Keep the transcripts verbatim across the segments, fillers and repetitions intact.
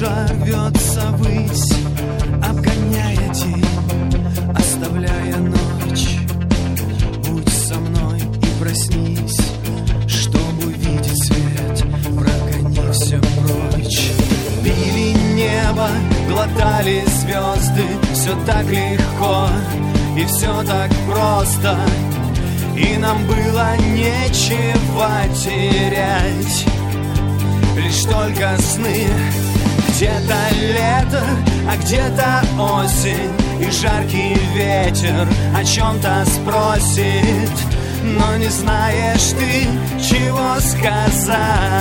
душа рвется ввысь, обгоняя день, оставляя ночь. Будь со мной и проснись, чтобы увидеть свет, прогони все прочь. Пили небо, глотали звезды, все так легко и все так просто, и нам было нечего терять, лишь только сны. Где-то лето, а где-то осень, и жаркий ветер о чем-то спросит, но не знаешь ты, чего сказать,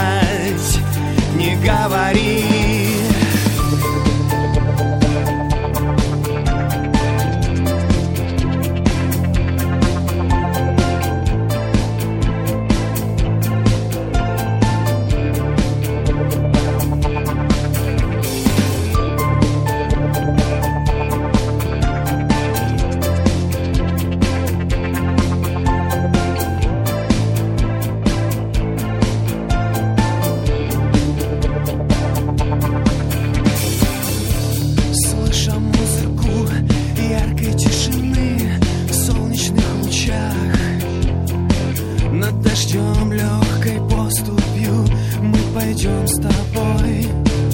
не говори. Дождем легкой поступью мы пойдем с тобой.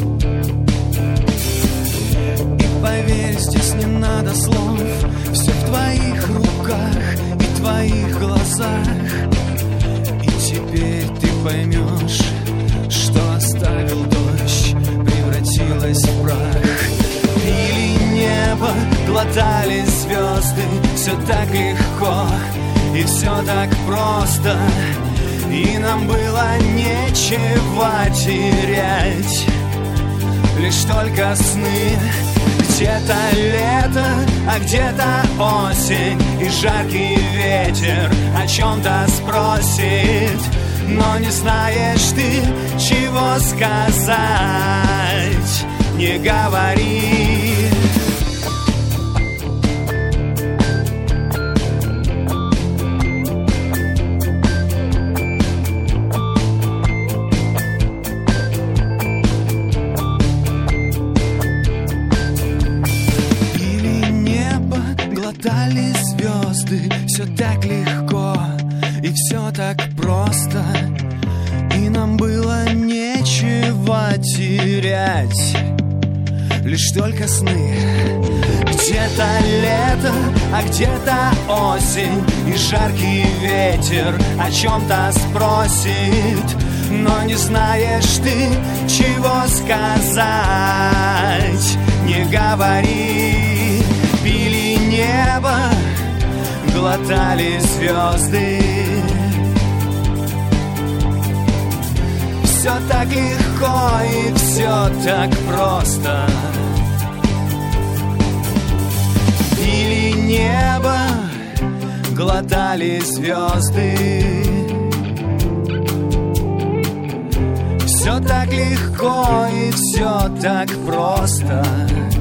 И поверь, здесь не надо слов, все в твоих руках и твоих глазах. И теперь ты поймешь, что оставил дождь, превратилась в прах. Пили небо, глотали звезды, все так легко и все так просто, и нам было нечего терять, лишь только сны. Где-то лето, а где-то осень, и жаркий ветер о чем-то спросит, но не знаешь ты, чего сказать, не говори. Глотали звезды, все так легко и все так просто, и нам было нечего терять, лишь только сны. Где-то лето, а где-то осень, и жаркий ветер о чем-то спросит, но не знаешь ты, чего сказать, не говори. Пили небо, глотали звезды, все так легко и все так просто. Пили небо, глотали звезды, все так легко и все так просто.